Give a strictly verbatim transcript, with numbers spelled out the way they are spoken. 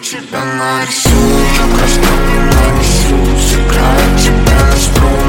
тебя нарисую, я красками нанесу, сыграю тебя на струн.